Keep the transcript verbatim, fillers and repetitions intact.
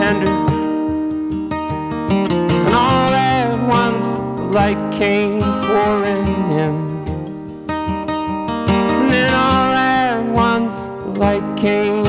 tender. And all at once the light came pouring in. And then all at once the light came